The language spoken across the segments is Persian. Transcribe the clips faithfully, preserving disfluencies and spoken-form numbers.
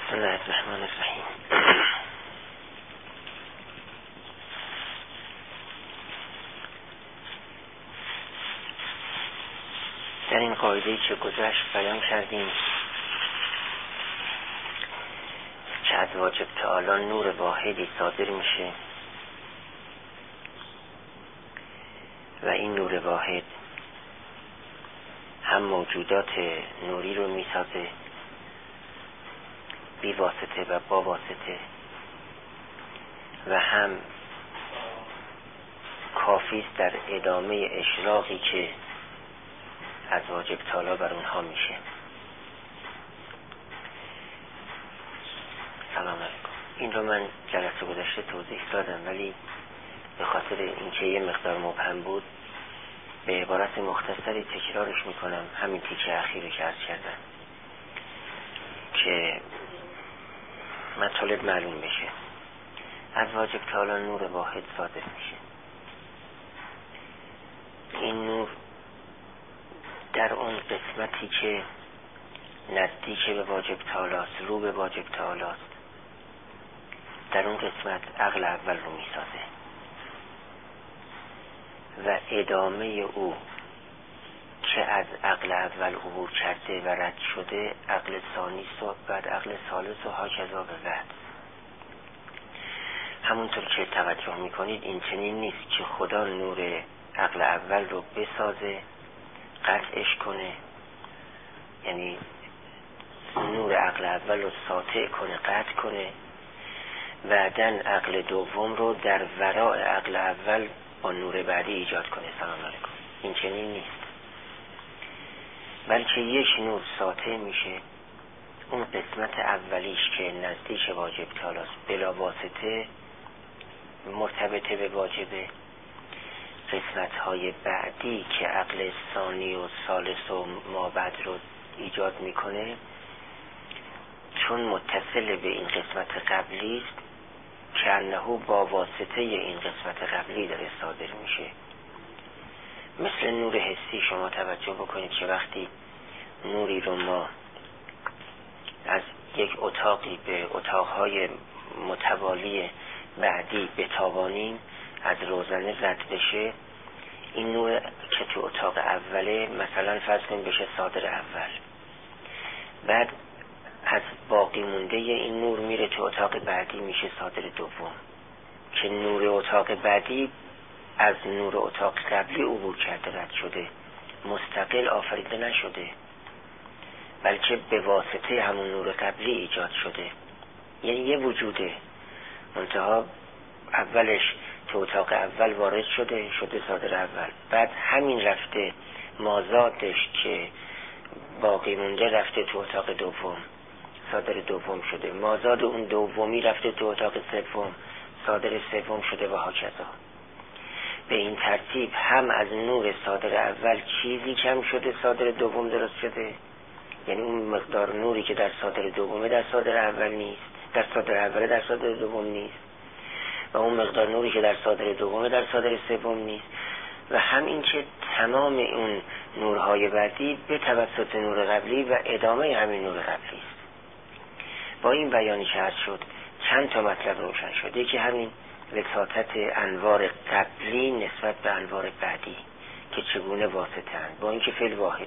بسم الله الرحمن الرحیم. در این قاعده‌ای که گذشت بیان کردیم که از واجب تعالی نور واحدی صادر میشه و این نور واحد هم موجودات نوری رو میسازه بی واسطه و با واسطه و هم کافیست در ادامه اشراقی که از واجب تعالی بر اونها میشه. سلام علیکم. این رو من جلسه گذشته توضیح دادم، ولی به خاطر اینکه یه مقدار مبهم بود به عبارت مختصری تکرارش میکنم، همین تیکه اخیری که عرض کردم که مطالب معلوم بشه. از واجب تعالی نور واحد صادر میشه. این نور در اون قسمتی که نزدیک به واجب تعالی است، رو به واجب تعالی است، در اون قسمت عقل اول رو میسازه و ادامه او که از عقل اول عبور کرده و رد شده عقل ثانی و بعد عقل ثالث و هاکذا به بعد. همونطور که توجه میکنید این چنین نیست که خدا نور عقل اول رو بسازه، قطعش کنه، یعنی نور عقل اول رو ساطع کنه، قطع کنه، بعدن عقل دوم رو در وراء عقل اول با نور بعدی ایجاد کنه. سلام علیکم. این چنین نیست، بلکه یک نور ساطع میشه، اون قسمت اولیش که نزدیک واجب تعالی است بلا واسطه مرتبط به واجبه، قسمت های بعدی که عقل ثانی و ثالث و ما بعد رو ایجاد میکنه چون متصل به این قسمت قبلی است که انه با واسطه این قسمت قبلی داره صادر میشه. مثل نور حسی شما توجه بکنید که وقتی نوری رو ما از یک اتاقی به اتاقهای متوالی بعدی بتابانیم، از روزنه رد بشه، این نور که تو اتاق اوله مثلا فرض کنیم بشه صادر اول، بعد از باقی مونده این نور میره تو اتاق بعدی میشه صادر دوم، که نور اتاق بعدی از نور اتاق قبلی عبور کرده، رد شده، مستقل آفریده نشده، بلکه به واسطه همون نور قبلی ایجاد شده. یعنی یه وجوده، منتها اولش تو اتاق اول وارد شده شده صادر اول، بعد همین رفته مازادش که باقی مونده رفته تو اتاق دوم صادر دوم شده، مازاد اون دومی رفته تو اتاق سوم صادر سوم شده و هاکذا. به این ترتیب هم از نور صادر اول چیزی کم شده صادر دوم درست شده، یعنی اون مقدار نوری که در صادر دومه در صادر اول نیست، در صادر اوله در صادر دوم نیست، و اون مقدار نوری که در صادر دومه در صادر سوم نیست، و همین که تمام اون نورهای بعدی به توسط نور قبلی و ادامه همین نور قبلی است. با این بیانی که هست شد چند تا مطلب روشن شده که همین وساطت انوار قبلی نسبت به انوار بعدی که چگونه واسطه هست، با اینکه فعل واحده.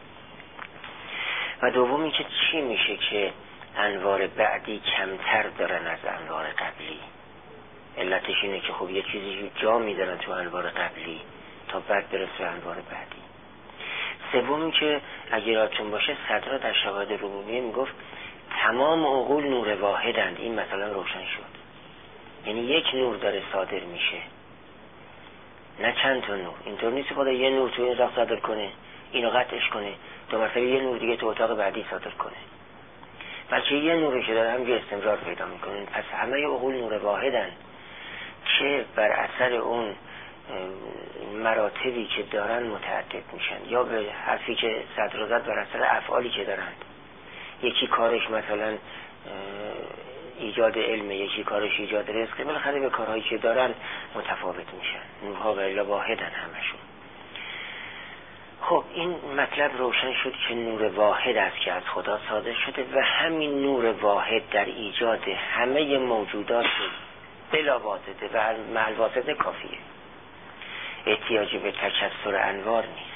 و دومی که چی میشه که انوار بعدی کمتر دارن از انوار قبلی؟ علتش اینه که خب یه چیزی جا میدارن تو انوار قبلی تا بعد برسه به انوار بعدی. سومی که اگر یادتون باشه صدرا در شواهد ربوبیه میگفت تمام عقول نور واحدند. این مثلا روشن شد، یعنی یک نور داره صادر میشه، نه چند تا نور. اینطور نیست خدا یه نور تو این اتاق صادر کنه اینو قطعش کنه دو مرتبه یه نور دیگه تو اتاق بعدی صادر کنه، بلکه یه نوری که داره همجور استمرار پیدا میکنه. پس همه عقول نور واحدن که بر اثر اون مراتبی که دارن متعدد میشن، یا به حرفی که صدر زد بر اثر افعالی که دارن. یکی کارش مثلا ایجاد علم، یکی کارش ایجاد رزق، بالاخره به کارهایی که دارن متفاوت میشن. نورها و الا واحدن همشون. خب این مطلب روشن شد که نور واحد است که از خدا صادر شده و همین نور واحد در ایجاد همه موجودات بلا واسطه و محل واسطه کافیه، احتیاجی به تکثر انوار نیست.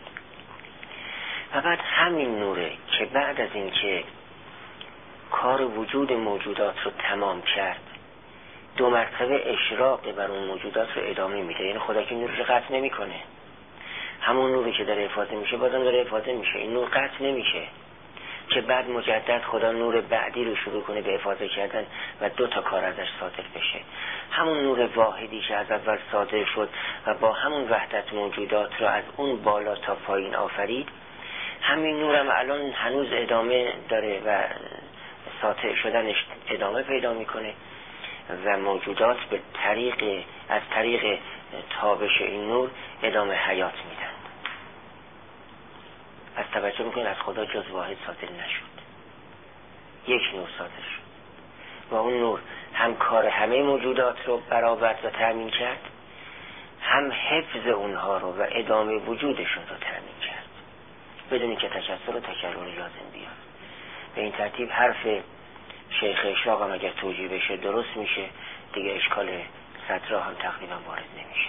و بعد همین نوره که بعد از اینکه کار وجود موجودات رو تمام کرد دو مرتبه اشراق بر اون موجودات رو ادامه میده. یعنی خدا که نورش رو قطع نمیکنه، همون نوری که داره افاضه میشه بازم داره افاضه میشه، این نور قطع نمیشه که بعد مجدد خدا نور بعدی رو شروع کنه به افاضه کردن و دو تا کار ازش صادر بشه. همون نور واحدی که از اول صادر شد و با همون وحدت موجودات رو از اون بالا تا پایین آفرید، همین نورم الان هنوز ادامه داره و ساطع شدنش ادامه پیدا میکنه و موجودات به طریق از طریق تابش این نور ادامه حیات میدن. از توجه میکنید از خدا جز واحد صادر نشد، یک نور صادر شد و اون نور هم کار همه موجودات رو برآورد و تأمین کرد، هم حفظ اونها رو و ادامه وجودشون رو تأمین کرد بدون که تکثر و تکرر لازم بیاد. به این ترتیب حرف شیخ اشراق هم اگر توجیه بشه درست میشه، دیگه اشکال صدرا هم تقریبا وارد نمیشه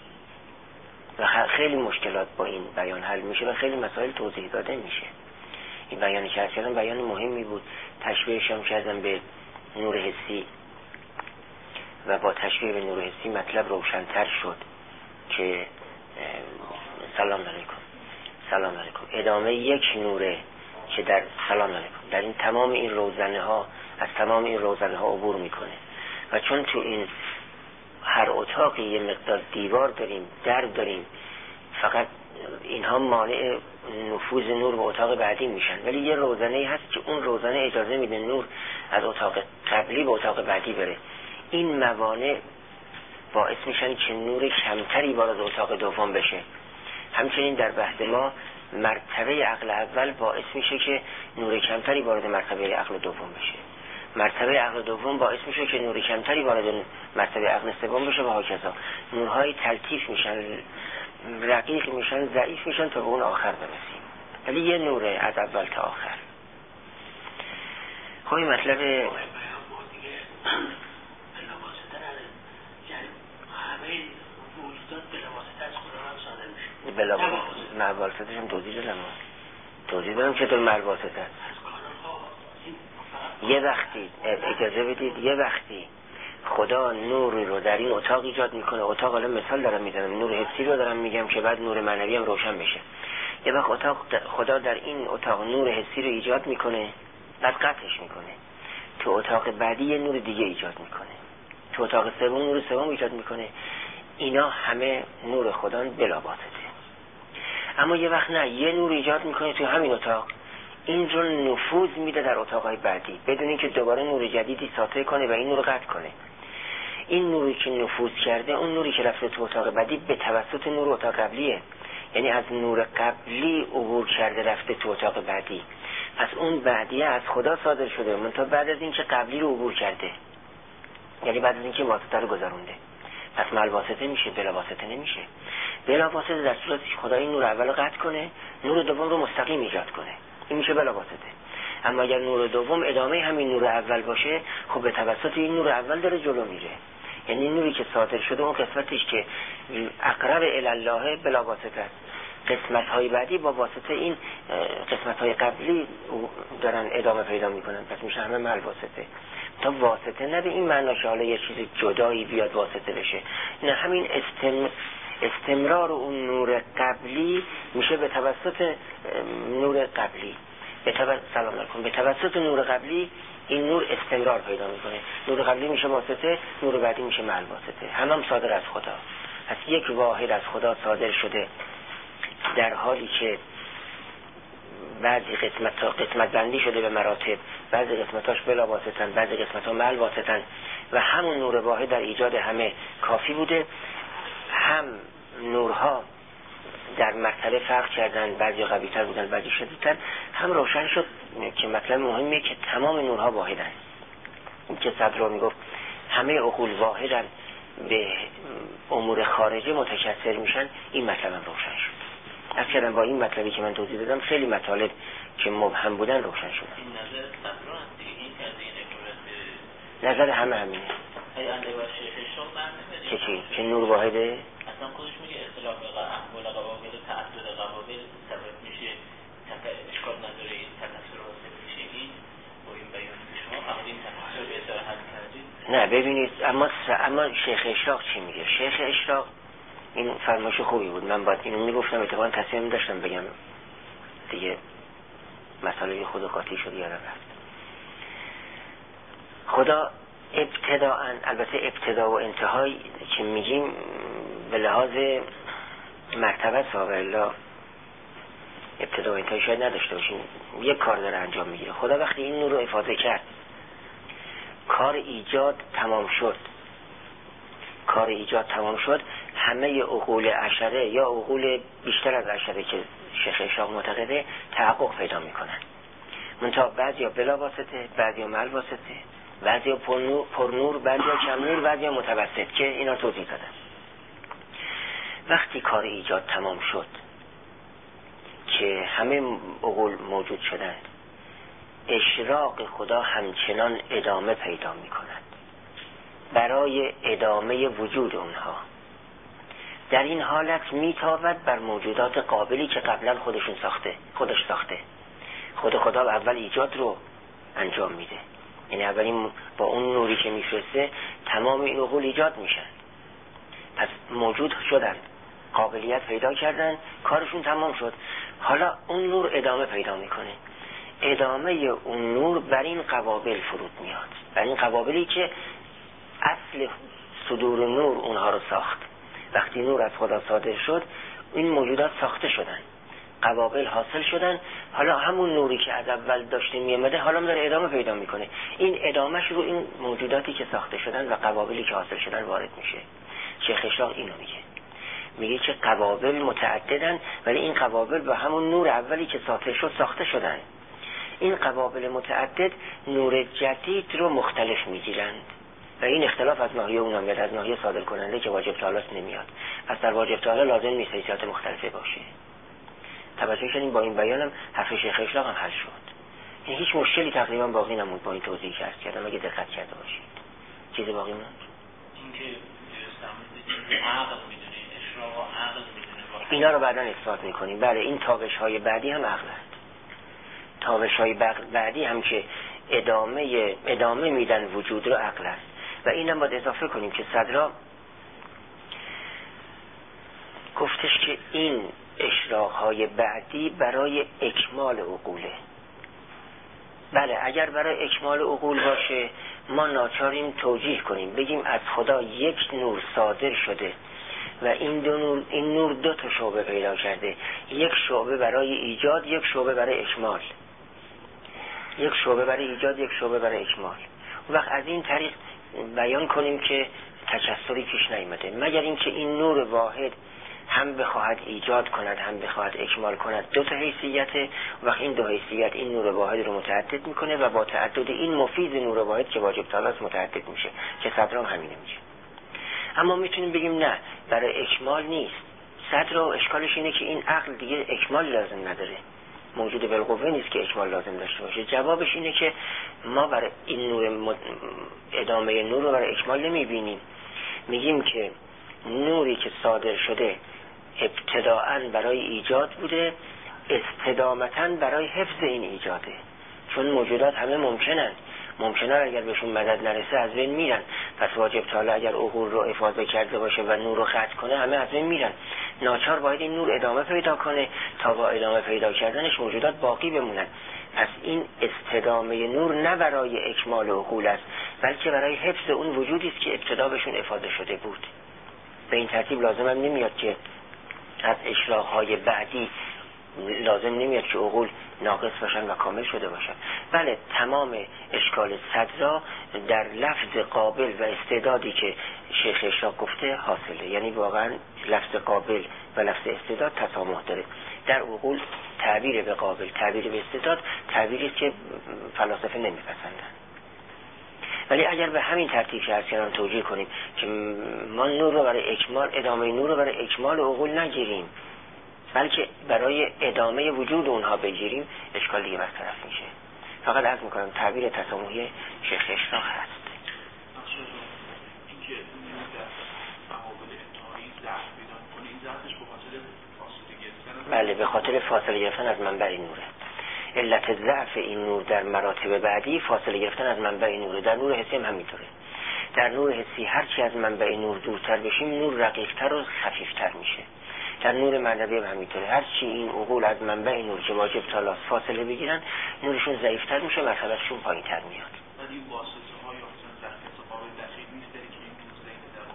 و خیلی مشکلات با این بیان حل میشه و خیلی مسائل توضیح داده میشه. این بیانی که کردم بیان مهمی بود، تشبیهش هم کردم به نور حسی و با تشبیه به نور حسی مطلب روشن‌تر شد که سلام علیکم سلام علیکم ادامه یک نوره که در سلام علیکم در این تمام این روزنه ها از تمام این روزنه ها عبور میکنه و چون تو این هر اتاقی یه مقدار دیوار داریم، در داریم، فقط اینها مانع نفوذ نور به اتاق بعدی میشن، ولی یه روزنه هست که اون روزنه اجازه میده نور از اتاق قبلی به اتاق بعدی بره. این موانع باعث میشن که نور کمتری وارد اتاق دوم بشه. همچنین در بحث ما مرتبه عقل اول باعث میشه که نور کمتری وارد مرتبه عقل دوم بشه، مرتبه عقل دوم باعث میشه که نور کمتری وارد مرتبه عقل سوم بشه و هاکذا. نورهای تلطیف میشن، رقیق میشن، ضعیف میشن تا به اون آخر برسیم، ولی یه نوره از اول تا آخر. خب این مطلب بلا واسطه هم توضیح دادم توضیح دادم چطور مل واسطه یه وقتی اجازه بدید یه وقتی خدا نوری رو در این اتاق ایجاد میکنه، اتاق الان مثال دارم میزنم، نور حسی رو دارم میگم که بعد نور معنوی هم روشن بشه. یه وقت اتاق خدا در این اتاق نور حسی رو ایجاد میکنه بعد قطعش میکنه، تو اتاق بعدی یه نور دیگه ایجاد میکنه، تو اتاق سوم نور سوم ایجاد میکنه. اینا همه نور خدا بلا واسطه. اما یه وقت نه، یه نور ایجاد میکنه تو همین اتاق، این رو نفوذ میده در اتاقهای بعدی بدون اینکه دوباره نور جدیدی ساطع کنه و این نور قطع کنه. این نوری که نفوذ کرده، اون نوری که رفته تو اتاق بعدی به توسط نور اتاق قبلیه، یعنی از نور قبلی عبور کرده رفته تو اتاق بعدی. پس اون بعدیه از خدا صادر شده منتها بعد از اینکه قبلی رو عبور کرده، یعنی بعد از اینکه واسطه رو گذرونده. پس مل واسطه میشه، بلا واسطه نمیشه. بلا واسطه در صورتی که خدا این نور اول رو قطع کنه، نور دوم رو مستقیم ایجاد کنه، این میشه بلا واسطه. اما اگر نور دوم ادامه همین نور اول باشه، خب به توسط این نور اول داره جلو میره، یعنی نوری که صادر شده اون قسمتش که اقرب الی الله بلا واسطه است. قسمت های بعدی با واسطه این قسمت های قبلی دارن ادامه پیدا میکنن، پس میشه همه مل واسطه. تا واسطه نه به این معنا که حالا یه چیز جدایی بیاد واسطه بشه، نه، همین استم... استمرار اون نور قبلی میشه به توسط نور قبلی به توسط سلام علیکم به توسط نور قبلی این نور استمرار پیدا میکنه. نور قبلی میشه واسطه، نور بعدی میشه مل واسطه. هم هم صادر از خدا. پس یک واحد از خدا صادر شده در حالی که بعضی قسمت ها قسمت بندی شده به مراتب، بعضی قسمتاش بلا واسطن، بعضی قسمت ها مل واسطن و همون نور واحد در ایجاد همه کافی بوده. هم نورها در مرتبه فرق کردن، بعضی قوی‌تر بودن بعضی شدیدتر. هم روشن شد که مطلب مهمیه که تمام نورها واحدن. این که صدر میگفت همه عقول واحدن به امور خارجه متکثر میشن، این مطلب هم روشن شد. از کردم با این مطلبی که من توضیح دادم خیلی مطالب که مبهم بودن روشن شدن. این نظر صدران دیگه، این که از این عبارت نظر همه همینه. ای انده و شیخشون من نمیدیم که چی؟ که نور واحده؟ اصلا خودش میگه اصطلاح احوال قوابل و تعدد قوابل سبب میشه اشکال نداره این تکثر حاصل میشه. این با این بیان که شما فقط این تکثر به اصطلاحات کردید. نه ببینید اما س... اما شیخ اشراق چی میگه؟ شیخ اشراق این فرمایش خوبی بود، من باید اینو میگفتم، اتفاقا تصمیم داشتم بگم دیگه مسئله خود و قاطی شد یادم رفت. خدا ابتداءً، البته ابتدا و انتهای که میگیم به لحاظ مرتبه صاحب الله ابتدا و انتهای شاید نداشته باشیم، یک کار داره انجام میگیره. خدا وقتی این نور رو افاضه کرد، کار ایجاد تمام شد، کار ایجاد تمام شد، همه عقول عشره یا عقول بیشتر از عشره که شیخ اشراق معتقده تحقق پیدا میکنن. منتها بعضیا بلا واسطه، بعضیا مل واسطه، بعضیا پرنور، پرنور، بعضیا کم نور، بعضیا متوسط که اینا توضیح دادن. وقتی کار ایجاد تمام شد که همه عقول موجود شدند، اشراق خدا همچنان ادامه پیدا میکند برای ادامه وجود اونها. در این حالت میتابد بر موجودات قابلی که قبلا خودشون ساخته، خودش ساخته. خود خدا اول ایجاد رو انجام میده، یعنی اولین با اون نوری که میفرسته تمام این عقول ایجاد میشن، پس موجود شدن، قابلیت پیدا کردن، کارشون تمام شد. حالا اون نور ادامه پیدا میکنه، ادامه اون نور بر این قوابل فرود میاد، بر این قوابلی که اصل صدور نور اونها رو ساخت. وقتی نور از خدا صادر شد، این موجودات ساخته شدن، قوابل حاصل شدن. حالا همون نوری که از اول داشته میامده حالا داره ادامه پیدا میکنه، این ادامهش رو این موجوداتی که ساخته شدن و قوابلی که حاصل شدن وارد میشه. شیخ اشراق اینو میگه، میگه که قوابل متعددن ولی این قوابل با همون نور اولی که ساخته شد ساخته شدن. این قوابل متعدد نور جدید رو مختلف میگیرند و این اختلاف از ناحیه اونم میاد، از ناحیه صادر کننده که واجب تعالی نمیاد. پس در واجب تعالی لازم نیست حیثیت مختلفه باشه. توجه کنیم با این بیانم حرف شیخ اشراق هم حل شد. این هیچ مشکلی تقریبا باقی نموند با این توضیحی که عرض کردم اگه دقت کرده باشید. چیزی باقی موند؟ اینکه درست عقل میدونه، اشراق و عقل میدونه. اینا رو بعداً اثبات میکنیم. بله این تابش های بعدی هم عقل است. تابش های بعدی هم که ادامه ادامه میدن وجود رو عقل است. و اینم باید اضافه کنیم که صدرا گفتش که این اشراق‌های بعدی برای اکمال عقوله. بله اگر برای اکمال عقول باشه ما ناچاریم توجیه کنیم، بگیم از خدا یک نور صادر شده و این دو نور، این نور دو تا شعبه پیدا کرده، یک شعبه برای ایجاد، یک شعبه برای اکمال، یک شعبه برای ایجاد، یک شعبه برای اکمال. وقت از این طریق بیان کنیم که تکثری پیش نیامده، مگر اینکه این نور واحد هم بخواهد ایجاد کند هم بخواهد اکمال کند، دو تا حیثیت. وقت این دو حیثیت این نور واحد رو متعدد میکنه و با تعدد این مفید نور واحد که واجب تعالی است متعدد میشه، که صدرام همینه میشه. اما میتونیم بگیم نه برای اکمال نیست. صدر و اشکالش اینه که این عقل دیگه اکمال لازم نداره، موجود بالقوه نیست که اکمال لازم داشته باشه. جوابش اینه که ما برای این نور مد... ادامه نور رو برای اکمال نمیبینیم، میگیم که نوری که صادر شده ابتداءً برای ایجاد بوده، استدامتاً برای حفظ این ایجاده. چون موجودات همه ممکنن، ممکنه اگر بهشون مدد نرسه از بین میرن. پس واجب تعالی اگر عقول رو افاضه کرده باشه و نور رو قطع کنه همه از بین میرن. ناچار باید این نور ادامه پیدا کنه تا با ادامه پیدا کردنش موجودات باقی بمونن. پس این استدامه نور نه برای اکمال عقول است بلکه برای حفظ اون وجودی است که ابتدا بهشون افاضه شده بود. به این ترتیب لازم هم نمیاد که از اشراق‌های بعدی لازم نمیاد که عقول ناقص باشن و کامل شده باشن. بله تمام اشکال صدرا در لفظ قابل و استعدادی که شیخ اشراق گفته حاصله، یعنی واقعا لفظ قابل و لفظ استعداد تسامح داره. در عقول تعبیر به قابل، تعبیر به استعداد تعبیری است که فلاسفه نمیپسندن. ولی اگر به همین ترتیب که عرض کردم توجیه کنیم که ما نور رو برای اکمال، ادامه نور رو برای اکمال عقول نگیریم، بلکه برای ادامه وجود اونها بگیریم اشکال دیگه برطرف میشه. فقط عرض میکنم تعبیر تسامحی شیخ اشراق هست. بله، به خاطر فاصله گرفتن از منبع نوره. علت ضعف این نور در مراتب بعدی فاصله گرفتن از منبع نوره. در نور حسی هم همینطوره. در نور حسی هرچی از منبع نور دورتر بشیم نور رقیق‌تر و خفیفتر میشه. در نور معنوی هم همینطوره. هرچی این عقول از منبع نور که واجب تالاس فاصله بگیرن نورشون ضعیفتر میشه، مرتبهشون پایین‌تر میاد. ولی واسطه های اصلا در حس قابل دقیق نیست که این نور ضعیفتر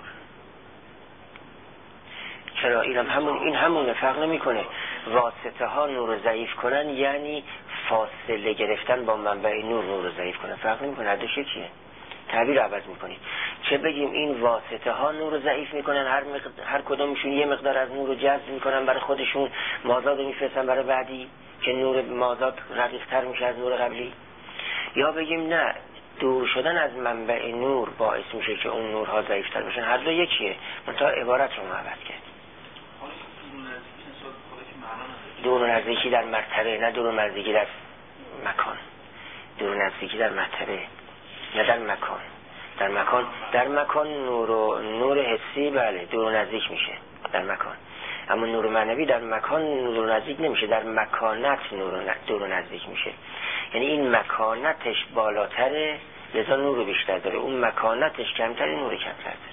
باشه. چرا؟ اینم همون این همونه، فرق نمیکنه. واسطه ها نور رو ضعیف کنن یعنی فاصله گرفتن با منبع نور نور رو ضعیف کنن، فرق نمیکنه. هر دوش چیه؟ تعبیر عوض میکنید. چه بگیم این واسطه ها نور رو ضعیف میکنن، هر مقدار هر کدومشون یه مقدار از نور رو جذب میکنن برای خودشون، مازاد رو میفرستن برای بعدی که نور مازاد رقیق‌تر میشه از نور قبلی. یا بگیم نه، دور شدن از منبع نور باعث میشه که اون نورها ضعیف‌تر بشن. هر دو یکیه، منتها عبارت رو عوض کرد. دور و نزدیکی در مرتبه، نه دور و نزدیکی در مکان. دور و نزدیکی در مرتبه نه در مکان. در مکان در مکان نور و نور حسی بله دور و نزدیک میشه در مکان، اما نور معنوی در مکان نور و نزدیک نمیشه، در مکانت نور و دور و نزدیک میشه. یعنی این مکانتش بالاتره لذا نور رو بیشتر داره، اون مکانتش کمتره نور کمتر داره.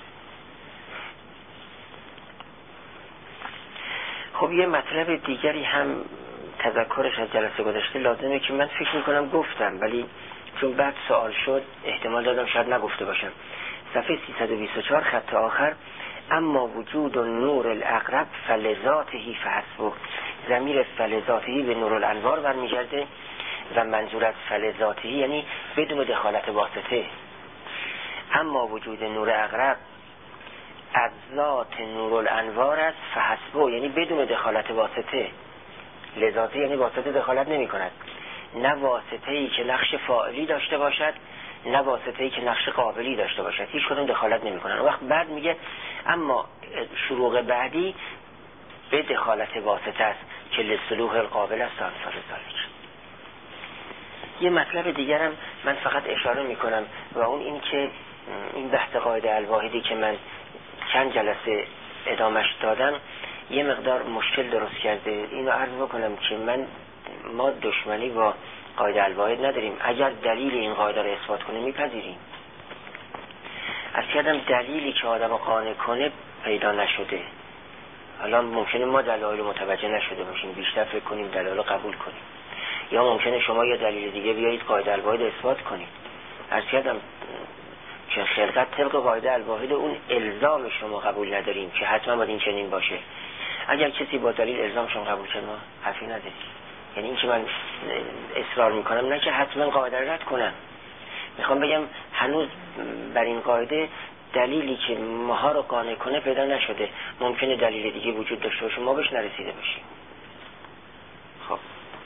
خب یه مطلب دیگری هم تذکرش از جلسه گذشته لازمه که من فکر میکنم گفتم، ولی چون بعد سوال شد احتمال دادم شاید نگفته باشم. صفحه سیصد و بیست و چهار خط آخر، اما وجود و نور الاقرب فلذاتهی فحسبه. ضمیر فلذاتهی به نور الانوار برمیگرده و منظور از فلذاتهی یعنی بدون دخالت واسطه. اما وجود نور اقرب از ذات نور الانوار است فحسبه، یعنی بدون دخالت واسطه. لذاته یعنی واسطه دخالت نمی کند، نه واسطه‌ای که نقش فاعلی داشته باشد نه واسطه‌ای که نقش قابلی داشته باشد، هیچ کدوم دخالت نمی کنن. وقت بعد میگه اما شروع بعدی به دخالت واسطه است که لصلوح القابل است انصار ذالک. یه مطلب دیگرم من فقط اشاره میکنم و اون این که این بحث قاعده الواحدی که من چند جلسه ادامش دادم یه مقدار مشکل درست کرده. اینو عرض بکنم که من ما دشمنی با قاعده الواحد نداریم، اگر دلیل این قاعده رو اثبات کنه میپذیریم. از کردم دلیلی که آدم قانع کنه پیدا نشده. الان ممکنه ما دلایل متوجه نشده باشیم، بیشتر فکر کنیم دلایل قبول کنیم، یا ممکنه شما یا دلیل دیگه بیایید قاعده الواحد اثبات کنید. از کردم که خلقت طبق قاعده الواحد اون الزام شما قبول نداریم که حتما باید این چنین باشه. اگر کسی با دلیل الزام شما قبول کنه ما حرفی نداریم. یعنی این که من اصرار میکنم نه که حتما قاعده رد کنم، میخوام بگم هنوز بر این قاعده دلیلی که ماها رو قانع کنه پیدا نشده. ممکنه دلیل دیگه وجود داشته باشه ما بهش نرسیده باشیم. خب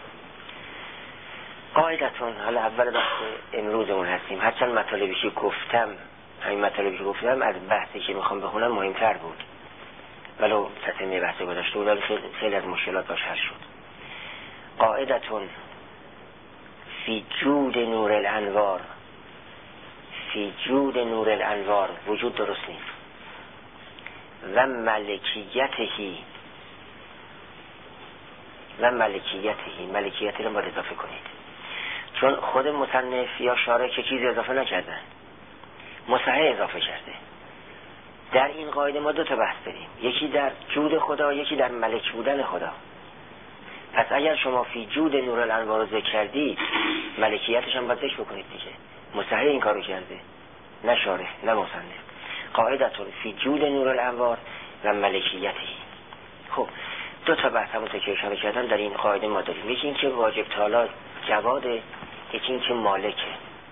قاعدتون حالا اول بحث امروزمون هستیم. هرچند مطالبی که گفتم همین مطالبی که گفتم از بحثی که میخوام بخونم مهمتر بود، ولو تتمه بحث گذاشته بود، ولی خیلی از مشکلات باش حل شد. قاعدتون فی جود نور الانوار، فی جود نور الانوار وجود درست نیست و ملکیتهی و ملکیتهی ملکیتی رو باید اضافه کنید، چون خود مصنف یا شارح که چیزی اضافه نکردن، مصحح اضافه کرده. در این قاعده ما دو تا بحث داریم، یکی در جود خدا یکی در ملک بودن خدا. پس اگر شما فی جود نور الانوار رو ذکر کردید ملکیتش هم باید ذکر بکنید دیگه. مصحح این کارو کرده، نه شارح نه مصنف. قاعدتون فی جود نور الانوار و ملکیتی. خب دو تا بحث همون که اشاره کردم در این قاعده ما داریم، یکی این که واجب تعالی جواده، یکی این که مالکه.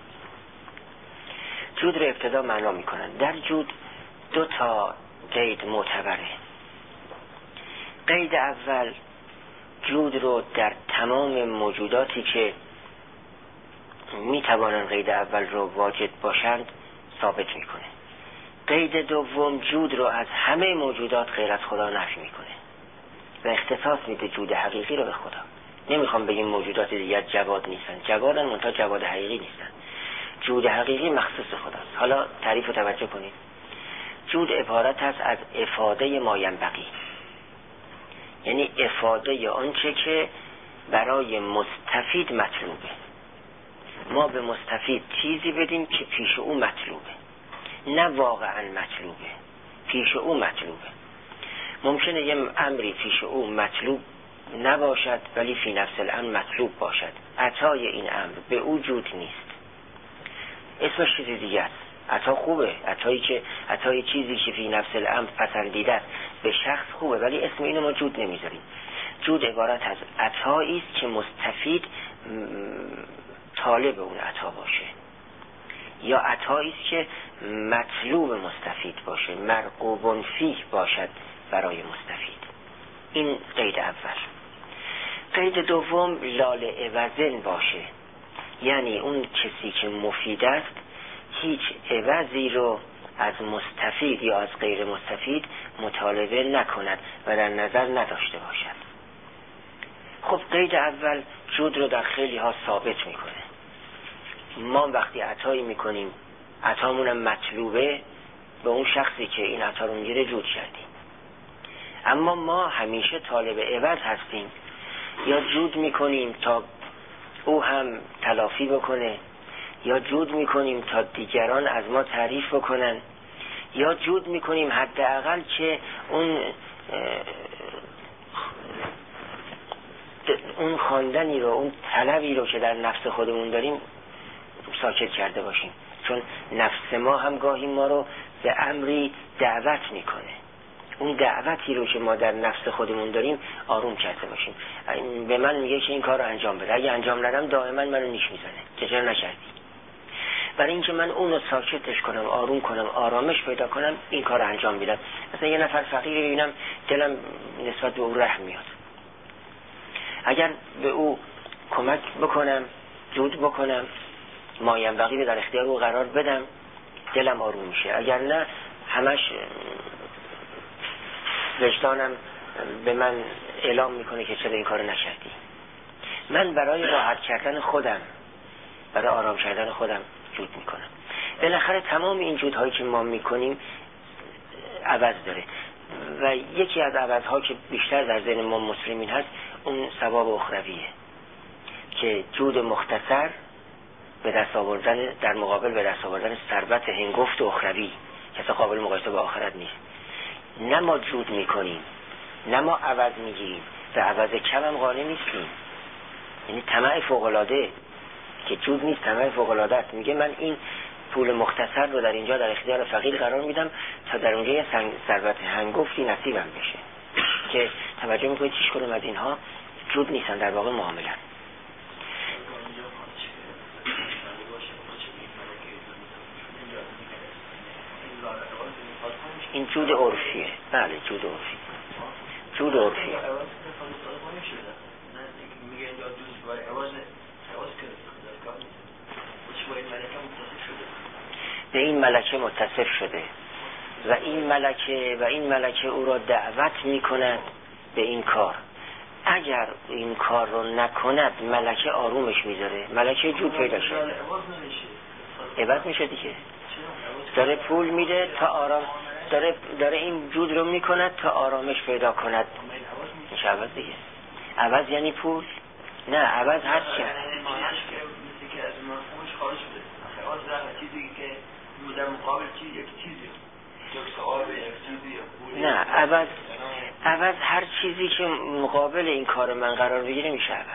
جود رو ابتدا معنا میکنن. در جود دو تا قید معتبره. قید اول جود رو در تمام موجوداتی که میتوانن قید اول رو واجد باشند ثابت میکنه. قید دوم جود رو از همه موجودات غیر از خدا نفی میکنه. و اختصاص میده جود حقیقی رو به خدا. نمیخوام بگیم موجودات دیگر جواد نیستن، جوادن منتها جواد حقیقی نیستن. جود حقیقی مخصوص خداست. حالا تعریف رو توجه کنید. جود عبارت است از افاده ماینبغی، یعنی افاده آنچه که برای مستفید مطلوبه. ما به مستفید چیزی بدیم که پیش او مطلوبه، نه واقعا مطلوبه، پیش او مطلوبه. ممکنه یه امری پیش او مطلوب نباشد ولی فی نفس الامر مطلوب باشد. عطای این امر به او جود نیست، اسمش چیزی دیگه است. عطا خوبه، عطایی که عطای چیزی که فی نفس الامر پسندیده است به شخص خوبه، ولی اسم اینو ما جود نمیذاریم. جود عبارت از عطایی است که مستفید طالب اون عطا باشه، یا عطایی است که مطلوب مستفید باشه، مرغوب فیه باشد برای مستفید. این قید اول. قید دوم لال عوضن باشه، یعنی اون کسی که مفید است هیچ عوضی رو از مستفید یا از غیر مستفید مطالبه نکند و در نظر نداشته باشد. خب قید اول جود رو در خیلی ها ثابت میکنه. ما وقتی عطایی میکنیم عطامونم مطلوبه، به اون شخصی که این عطا رو میگیره جود کردیم. اما ما همیشه طالب عوض هستیم، یا جود میکنیم تا او هم تلافی بکنه، یا جود میکنیم تا دیگران از ما تعریف بکنن، یا جود میکنیم حداقل که اون اون خواندنی رو، اون طلبی رو که در نفس خودمون داریم ساکت کرده باشیم. چون نفس ما هم گاهی ما رو به امری دعوت میکنه، اون دعوتی رو که ما در نفس خودمون داریم آروم کرده باشیم. به من میگه که این کار رو انجام بده، اگه انجام ندم دائما منو نیش میزنه که چرا نکردی. برای اینکه من اون رو ساکتش کنم، آروم کنم، آرامش پیدا کنم، این کار رو انجام میدم. مثلا یه نفر فقیری ببینم دلم نسبت به او رحم میاد، اگر به او کمک بکنم، جود بکنم، ماینبغی رو در اختیار او قرار بدم، دلم آروم میشه. اگر نه همش وجدانم به من اعلام میکنه که چرا این کارو نکردی. من برای راحت کردن خودم، برای آرام کردن خودم جود میکنم. بالاخره تمام این جودهایی که ما میکنیم عوض داره و یکی از عوضها که بیشتر در ذهن ما مسلمین هست اون ثواب اخرویه، که جود مختصر به دست آوردن در مقابل به دست آوردن ثروت هنگفت اخروی که اصلا قابل مقایسه با آخرت نیست. نه ما جود میکنیم، نه ما عوض میگیریم، به عوض کم هم قانع نیستیم. یعنی طمع فوق‌العاده که جود نیست، طمع فوق‌العاده است. میگه من این پول مختصر رو در اینجا در اختیار فقیر قرار میدم تا در اونجا یه ثروت هنگفتی نصیبم بشه. که توجه میکنید چیش کنم از اینها جود نیستن، در واقع معامله. این جود عرفیه. بله جود عرفی، جود عرفیه. به این ملکه متصف شده و این ملکه و این ملکه او را دعوت میکند به این کار. اگر این کار رو نکند ملکه آرومش میذاره، ملکه جود پیدا شده، عوض میشه دیگه، داره پول میده تا آرام، داره داره این جود رو میکند تا آرامش پیدا کند. میشه عوض دیگه. عوض یعنی پول؟ نه، عوض هر چی نه، عوض عوض هر چیزی که مقابل این کار من قرار بگیره میشه عوض.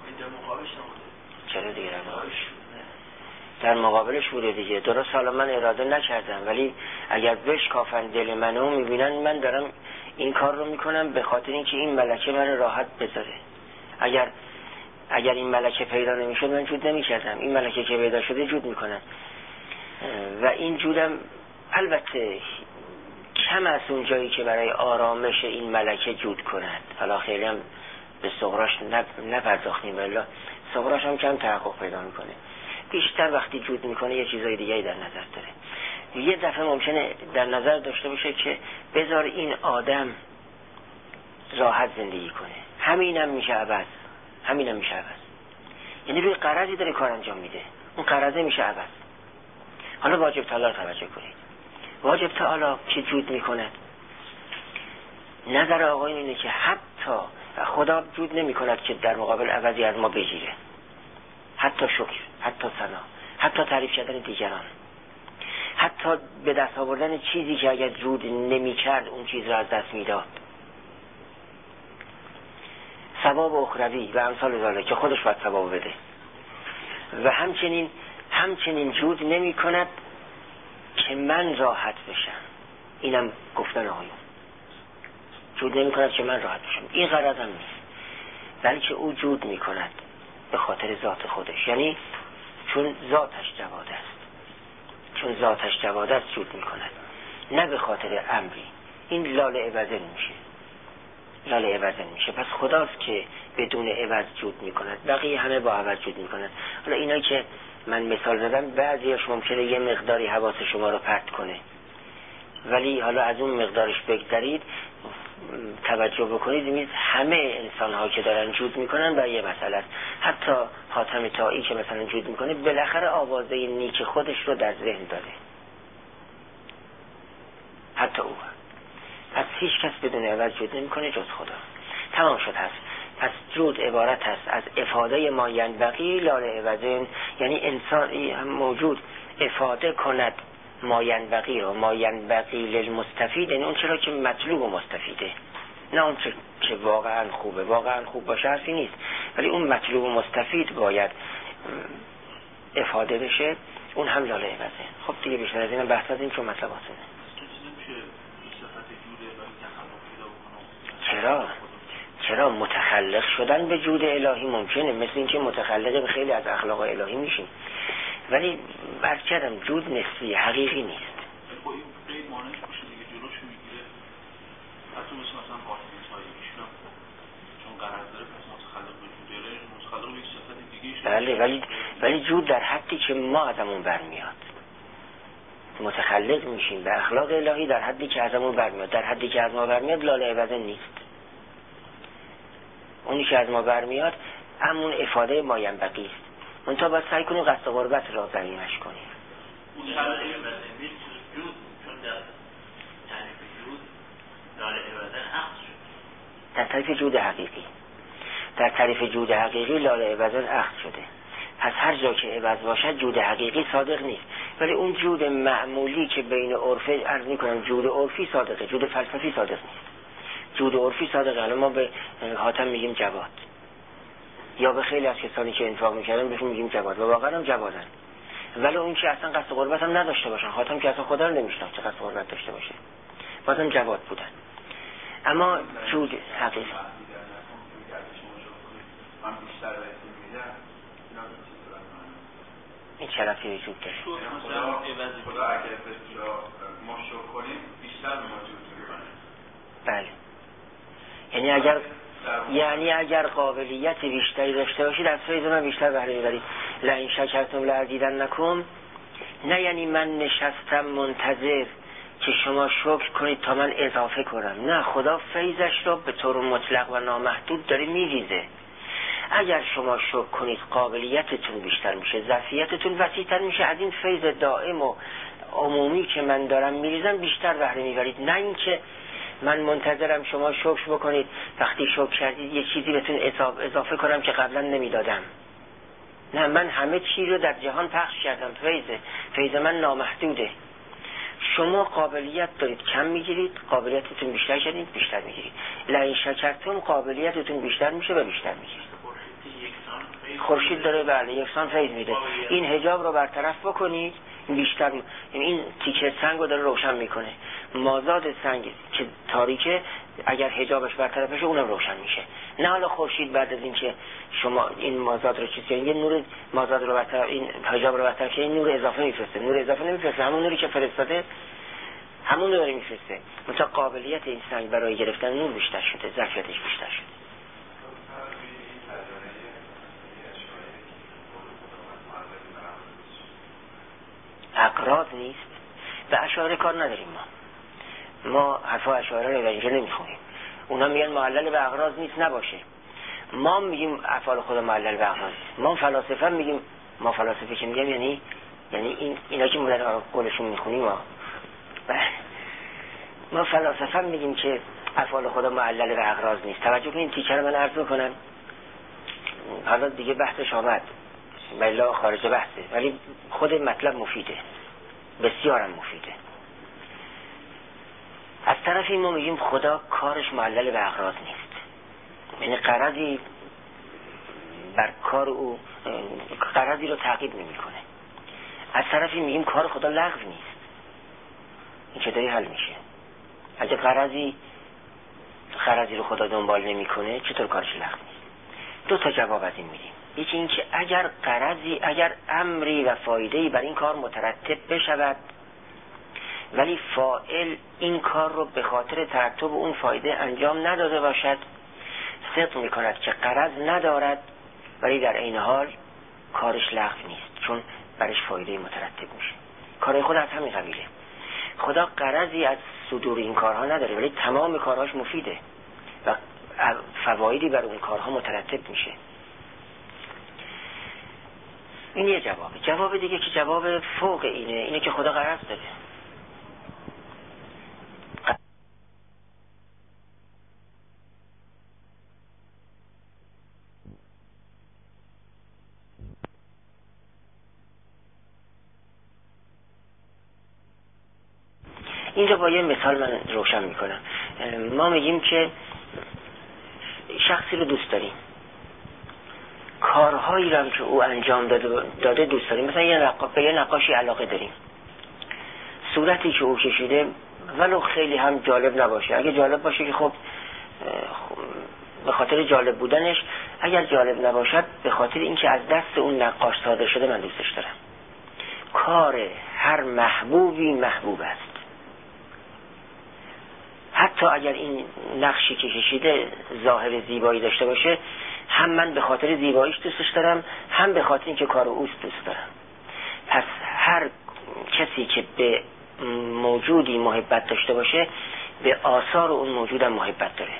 چرا دیگه در مقابلش بوده دیگه. درست حالا من اراده نکردم ولی اگر بشکافن دل منو میبینن من دارم این کار رو میکنم به خاطر اینکه این ملکه من راحت بذاره. اگر اگر این ملکه پیدا نمیشد من جود نمیکردم. این ملکه که پیدا شده جود میکنم و این جودم البته کم از اون جایی که برای آرامش این ملکه جود کند. حالا خیلی هم به صغراش نپرداختیم ولی صغراش هم کم تحقق پیدا میکنه. بیشتر وقتی جود میکنه یه چیزای دیگه‌ای در نظر داره. یه دفعه ممکنه در نظر داشته باشه که بذار این آدم راحت زندگی کنه. همینم میشه عوض، همینم میشه عوض. یعنی روی قرضی داره کار انجام میده، اون قرضه میشه عوض. حالا واجب تعالی رو توجه کنید. واجب تعالی چه جود میکنه؟ نظر آقایون اینه که حتی خدا جود نمی کند که در مقابل عوضی از ما بگیره، حتی شکر، حتی ثنا، حتی تعریف کردن دیگران، حتی به دست آوردن چیزی که اگر جود نمی کرد اون چیز را از دست میداد. ثواب اخروی و امثال ذالک که خودش باید ثواب بده. و همچنین همچنین جود نمی کند که من راحت بشم. اینم گفتن آقایون، جود نمی کند که من راحت بشم. این غرض هم نیست، بلکه او جود می کند به خاطر ذات خودش، یعنی چون ذاتش جواد است، چون ذاتش جواد است جود می کند، نه به خاطر امری. این لال عوضن میشه، لال عوضن میشه. پس خداست که بدون عوض جود می کند، بقیه همه با عوض جود می کند. حالا اینایی که من مثال زدم بعضیش ممکنه یه مقداری حواس شما رو پرت کنه، ولی حالا از اون مقدارش بگذرید، توجه بکنید میز همه انسان ها که دارن جود میکنن برای یه مسئله است. حتی حاتم طائی که مثلا جود میکنه بالاخره آوازه نیک خودش رو در ذهن داره، حتی او. پس هیچ کس بدون عوض جود نمیکنه جز خدا. تمام شد هست. پس جود عبارت است از افاده ما ینبغی لا لعوض، یعنی انسانی هم موجود افاده کند ما ینبغی رو، ما ینبغی للمستفید، یعنی اون چرا که مطلوب و مستفیده، نه اون که واقعا خوبه. واقعا خوب باشه حرفی نیست، ولی اون مطلوب و مستفید باید افاده بشه، اون هم لا لعوض. خب دیگه بیشتر از این بحث این چون مطلب آسونه. چرا؟ چرا متخلق شدن به جود الهی ممکنه، مثل اینکه متخلق به خیلی از اخلاق الهی میشیم، ولی برکردم جود نسبی حقیقی نیست. با این خیلی مانعش باشه دیگه، جلوش میگیره. حتی مثل مثلا قاسمی سایی میشونم چون قرض داره پس متخلق به جود الهی، متخلق به یک صفت دیگه شده. بله، ولی ولی جود در حدی که ما ازمون برمیاد. متخلق میشیم به اخلاق الهی در حدی که ازمون برمیاد. در حدی که از ما برمیاد لا لعوض نیست. اونی که از ما برمیاد همون افاده ما ینبغی است. منتها باید سعی کنیم قصد قربت را زمینش کنیم. اون لا لعوض نیست جود، چون در تعریف جود لا لعوض اخذ شده. در تعریف جود حقیقی، در تعریف جود حقیقی لا لعوض اخذ شده. پس هر جا که عوض باشد جود حقیقی صادق نیست، ولی اون جود معمولی که بین عرفه، عرض میکنم جود عرفی صادقه، جود فلسفی صادق نیست. جود عرفی صادقه. الان ما به حاتم میگیم جواد، یا به خیلی از کسانی که انفاق میکردن بهشون میگیم جواد، و واقعا هم جوادن، ولی اون که اصلا قصد قربت هم نداشته باشن. حاتم که اصلا خدا رو نمیشناخت چه قصد قربت داشته باشه، بازم جواد بودن. اما جود حقیقی این شرفی وجود داره. خدا اگر ما شکر کنیم بیشتر به ما جود میکنه. بله، یعنی اگر یعنی اگر قابلیت بیشتری داشته باشید از فیض من بیشتر بهره میبرید. لئن شکرتم لازیدنکم، نه یعنی من نشستم منتظر که شما شکر کنید تا من اضافه کنم، نه، خدا فیضش رو به طور مطلق و نامحدود داره میریزه. اگر شما شکر کنید قابلیتتون بیشتر میشه، ظرفیتتون وسیع‌تر میشه، از این فیض دائم و عمومی که من دارم میریزم بیشتر بهره میبرید. نه اینکه من منتظرم شما شکر بکنید، وقتی شکر کردید یه چیزی بهتون اضافه کنم که قبلا نمیدادم. نه، من همه چی رو در جهان پخش کردم. فیضه فیض من نامحدوده. شما قابلیت دارید کم میگیرید، قابلیتتون بیشتر کردید بیشتر میگیرید. لئن شکرتم قابلیتتون بیشتر میشه و بیشتر میگیرید. خورشید داره بله یکسان فیض میده. این حجاب رو برطرف بکنید بیشتر، این تیکه سنگ رو داره روشن میکنه. مازاد سنگ که تاریکه اگر حجابش برطرف بشه اونم روشن میشه. نه حالا خورشید بعد از اینکه شما این مازاد رو چیز کنید، یه نور مازاد رو برطرف، این حجاب رو برطرف کنید، این نور اضافه میفرسته. نور اضافه نمیفرسته، همون نوری که فرستاده همون رو داره میفرسته. مثلا قابلیت این سنگ برای گرفتن نور بیشتر شده، ظرفیتش بیشتر شده. اقراض نیست، به اشاعره کار نداریم. ما ما حرفا اشاعره رو در اینجا نمیخونیم. اونا میگن معلل به اغراض نیست، نباشه. ما میگیم افعال خدا معلل به اغراض نیست. ما فلاسفه میگیم، ما فلاسفه که میگم یعنی یعنی این اینا که در قولشون میخونیم، ما ما فلاسفه میگیم که افعال خدا معلل به اغراض نیست. توجه کنید تیکر من عرض کنم، حالا دیگه بحثش آمد بلا خارج بحثه، ولی خود مطلب مفیده، بسیارم مفیده. از طرفی ما میگیم خدا کارش معلل به اغراض نیست، یعنی غرضی بر کار او غرضی رو تعقیب نمیکنه. از طرفی میگیم کار خدا لغو نیست. این چطوری حل میشه؟ اگه غرضی غرضی رو خدا دنبال نمیکنه چطور کارش لغو نیست؟ دو تا جواب از این میدیم. یکی این که اگر غرضی اگر امری و فایده‌ای بر این کار مترتب بشود ولی فاعل این کار رو به خاطر ترتب اون فایده انجام نداده باشد، صدق میکند که غرض ندارد ولی در عین حال کارش لغو نیست، چون برش فایده مترتب میشه. کارهای خدا از همین قبیله. خدا غرضی از صدور این کارها نداره ولی تمام کارهاش مفیده و فوایدی بر اون کارها مترتب میشه. این یه جوابه. جواب دیگه که جواب فوق اینه اینه که خدا غرض داره. اینجا با یه مثال من روشن میکنم. ما میگیم که شخصی رو دوست داریم، کارهایی رو هم که او انجام داده, داده دوست داریم. مثلا یه نقا... به یه نقاشی علاقه داریم، صورتی که او کشیده ولو خیلی هم جالب نباشه، اگه جالب باشه که خب به خاطر جالب بودنش، اگر جالب نباشد به خاطر اینکه از دست اون نقاش صادر شده من دوستش دارم. کار هر محبوبی محبوب است، حتی اگر این نقشی که کشیده ظاهر زیبایی داشته باشه، هم من به خاطر زیباییش دوستش دارم، هم به خاطر اینکه کار اوست دوست دارم. پس هر کسی که به موجودی محبت داشته باشه به آثار اون موجودم محبت داره.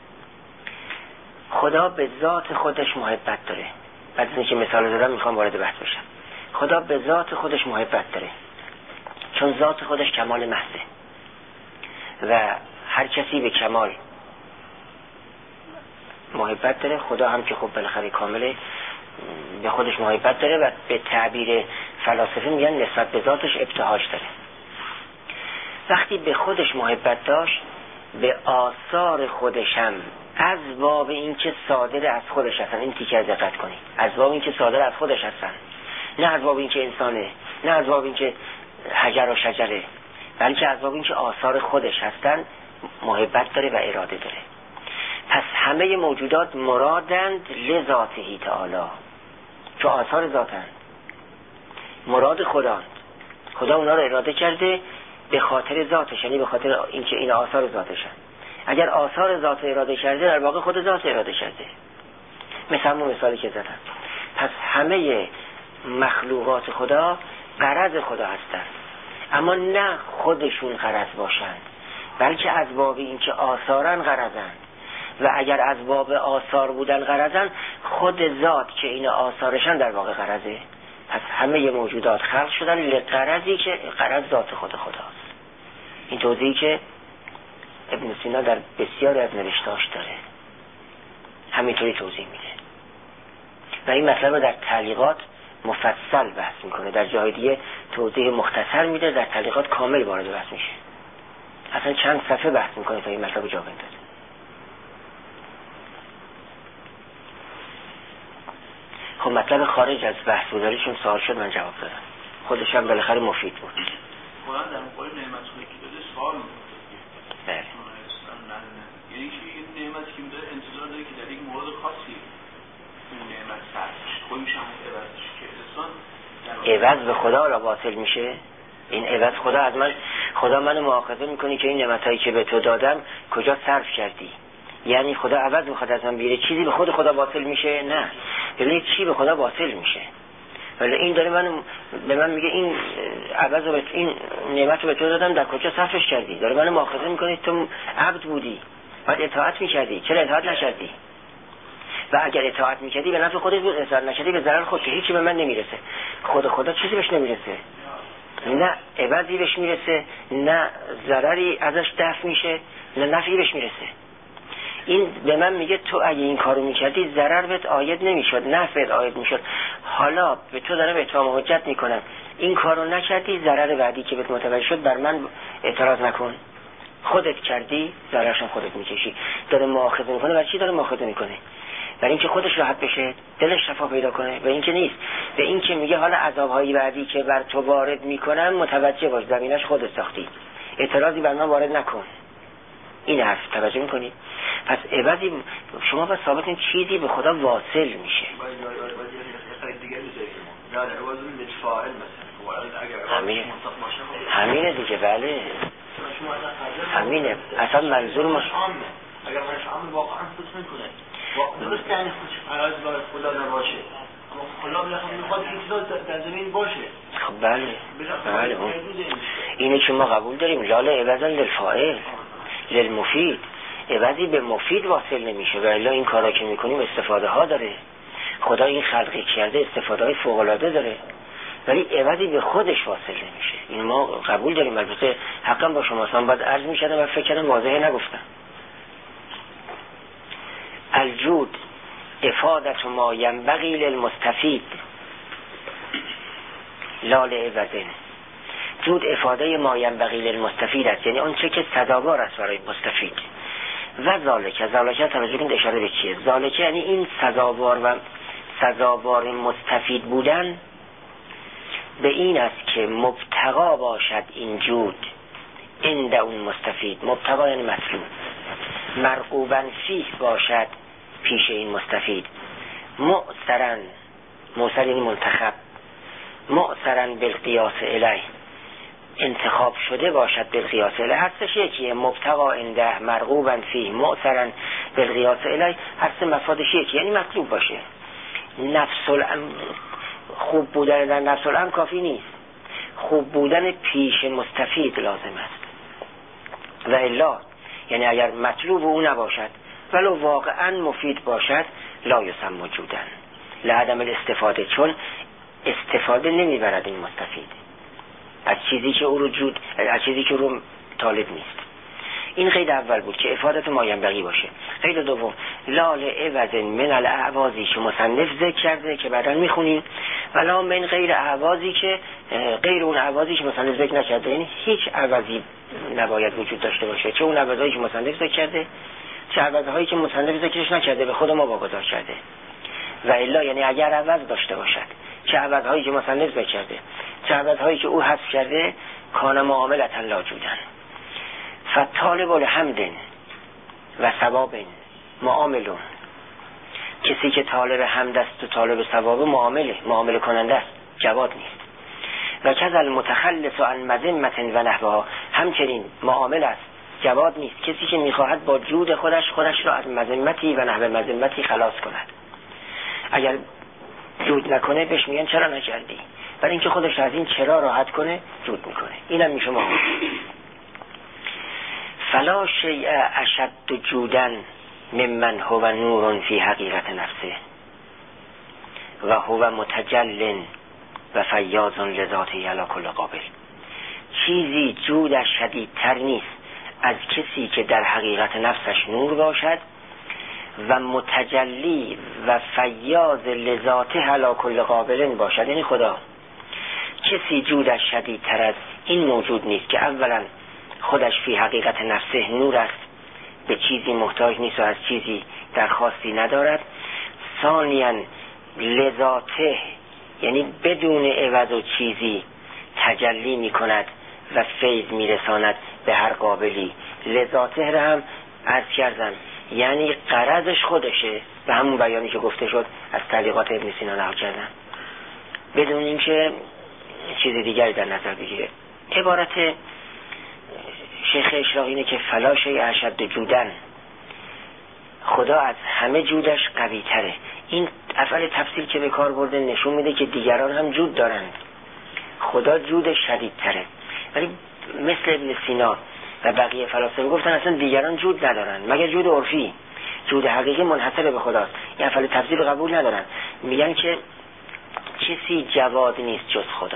خدا به ذات خودش محبت داره. بعد از اینکه مثال زدم میخوام وارد بحث بشم. خدا به ذات خودش محبت داره چون ذات خودش کمال محضه و هر کسی به کمال محبت داره. خدا هم که خب بالاخره کامله به خودش محبت داره و به تعبیر فلاسفه میگن نسبت به ذاتش ابتهاج داره. وقتی به خودش محبت داشت به آثار خودش هم از باب این که صادر از خودش هستن، این تیکه دقت کنید، از باب این که صادر از خودش هستن، نه از باب این که انسانه، نه از باب این که حجر و شجره، بلکه از باب این که آثار خودش هستن محبت داره و اراده داره. پس همه موجودات مرادند لذاته تعالی، چون آثار ذاتند، مراد خداند. خدا اونا رو اراده کرده به خاطر ذاتش، یعنی به خاطر اینکه این آثار ذاتشن. اگر آثار ذات اراده کرده در واقع خود ذات اراده کرده. مثلا اون مثالی که زدم. پس همه مخلوقات خدا غرض خدا هستند، اما نه خودشون غرض باشند، بلکه از باب اینکه آثارن غرضند و اگر از باب آثار بودن غرضن، خود ذات که این آثارشن در واقع غرضه. پس همه موجودات خلق شدن لغرضی که غرض ذات خود خداست. این توضیحی که ابن سینا در بسیاری از نوشتهاش داره همینطوری توضیح میده و این مطلب رو در تعلیقات مفصل بحث میکنه، در جای دیگه توضیح مختصر میده، در تعلیقات کامل وارد بحث میشه، اصلا چند صفحه بحث میکنه تا این مطلب رو جا بندازه. خب مطلب خارج از بحث گذاری چون سوال شد من جواب دادم، خودش هم بالاخره مفید بود. قرآن در مقابل نعمت‌هایی که داده سوال میکنه. بله. یعنی که این نعمتی که میده انتظار داره که در یک مورد خاصی اون نعمت صرف بشه، خود میشه همون عوضش که انسان عوض به خدا را باطل میشه. این عوض خدا از من، خدا منو مؤاخذه میکنه که این نعمتایی که به تو دادم کجا صرف کردی؟ یعنی خدا عوض میخواد از من بگیره، چیزی به خود خدا باطل میشه؟ نه، ببینید چی به خدا باطل میشه. ولی این داره من به من میگه این عوض رو، این نعمت رو به تو دادم در کجا صرفش کردی؟ داره منو مؤاخذه میکنه تو عبد بودی، باید اطاعت میکردی، چرا اطاعت نکردی؟ و اگر اطاعت میکردی به نفع خودت بود، اطاعت نکردی به ضرر خودت، هیچی به من نمیرسه. خود خدا چیزی بهش نمیرسه، نه عوضی بهش میرسه، نه ضرری ازش دفع میشه، نه نفعی بهش میرسه. این به من میگه تو اگه این کارو میکردی ضرر بهت عاید نمیشد، نفع بهت عاید میشد. حالا به تو دارم اتهام حجت میکنم، این کارو نکردی، ضرر بعدی که بهت متوجه شد بر من اعتراض نکن. خودت کردی، ضررشم خودت میکشی. داره مؤاخذه میکنه. برای چی داره مؤاخذه میکنه؟ برای اینکه خودش راحت بشه، دلش شفا پیدا کنه. به این که نیست. به این که میگه حالا عذابهای بعدی که بر تو وارد میکنم متوجه باش، زمینش خودت ساختی، اعتراضی بر من وارد نکن. این حرف توجه میکنی؟ پس عوضی شما باید ثابت این چیزی به خدا واصل میشه. همینه همینه دیگه. بله همینه. اصلا منظور ما اگر منش عامل واقعا خود میکنه واقعا درست یعنی خودش عراض برای خدا نباشه، اما خدا بالاخره میخواد این چیزا در زمین باشه. خب بله بله اون اینه که ما قبول داریم. لال عوضا للفاعل للمفید، عوضی به مفید واصل نمیشه. و الا این کارا که میکنیم استفاده ها داره. خدا این خلقی کرده استفاده های فوق العاده داره، ولی عوضی به خودش واصل نمیشه. این ما قبول داریم. البته حقا با شما من باید عرض میشدم و فکر کردم واضحه نگفتم. الجود افادت ما ینبغی للمستفید لا لعوض. جود افاده ما ینبغی للمستفید است، یعنی اون چه که سزاوار است برای مستفید. و ذالک، ذالک توجه کنید اشاره به چیه؟ ذالک یعنی این سزاوار و سزاوار مستفید بودن به این است که مبتغا باشد این جود عند اون مستفید. مبتغا یعنی مطلوب، مرغوبا فیه باشد پیش این مستفید. مؤثرن، مؤثر یعنی منتخب، مؤثرن بالقیاس الیه، انتخاب شده باشد بالقیاس الیه. هر سه یکیه. مبتغا عنده، مرغوبا فیه، مؤثرن بالقیاس الیه. هر سه مفادش یکی، یعنی مطلوب باشه. نفس الامر، خوب بودن در نفس الامر کافی نیست، خوب بودن پیش مستفید لازم است. و الا یعنی اگر مطلوب او نباشد ولو واقعا مفید باشد لا یسمى وجودا لعدم الاستفاده، چون استفاده نمیبرد این مستفید از چیزی که او رو جود، از چیزی که رو طالب نیست. این قید اول بود که افادت ما ینبغی باشه. قید دوم لال عوض من الاعواضی که مصنف ذکر کرده که بعدا میخونیم، ولا من غیر اعواضی که غیر اون اعواضی که مصنف ذکر نکرده. یعنی هیچ عوضی نباید وجود داشته باشه، چه اون عوضایی که مصنف ذکر کرده، چه عوضهایی که مصنف ذکرش نکرده به خود ما واگذار کرده. و الا یعنی اگر عوض داشته باشد، چه عوضهایی که مصنف ذکر کرده، چه عوضهایی که او حذف کرده، کان معاملة لا جودن. فطالب الحمد و ثواب معاملون، کسی که طالب حمد است و طالب ثواب معامله معامله کننده است، جواد نیست. و کذا المتخلص عن مذمة و نحوها، همچنین معامل است، جواد نیست. کسی که میخواهد با جود خودش خودش را از مذمتی و نحو مذمتی خلاص کند، اگر جود نکنه بهش میگن چرا نکردی، برای اینکه خودش از این چرا راحت کنه جود میکنه. اینم میشه معامل. فلا شیء اشد جودا ممن هو نور فی حقیقت نفسه و هو متجل و فیاض لذاته علی کل قابل. چیزی جودش شدیدتر نیست از کسی که در حقیقت نفسش نور باشد و متجلی و فیاض لذاته علی کل قابل باشد. یعنی خدا کسی جودش شدیدتر از این موجود نیست که اولا خودش فی حقیقت نفسه نور است، به چیزی محتاج نیست و از چیزی درخواستی ندارد. ثانیاً لذاته یعنی بدون عوض و چیزی تجلی می کند و فیض می رساند به هر قابلی. لذاته را هم عرض کردم یعنی غرضش خودشه، به همون بیانی که گفته شد از تعلیقات ابن سینا نقل کردم، بدون اینکه چیز دیگری در نظر بگیره. عبارت شیخ اشراقی اینه که فلا شیء اشد جودن، خدا از همه جودش قوی تره. این افعال تفصیل که به کار برده نشون میده که دیگران هم جود دارند، خدا جودش شدید تره. ولی مثل ابن سینا و بقیه فلاسفه گفتن اصلا دیگران جود ندارن مگر جود عرفی، جود حقیقی منحصر به خداست. این افعال تفضیل قبول ندارن، میگن که کسی جواد نیست جز خدا.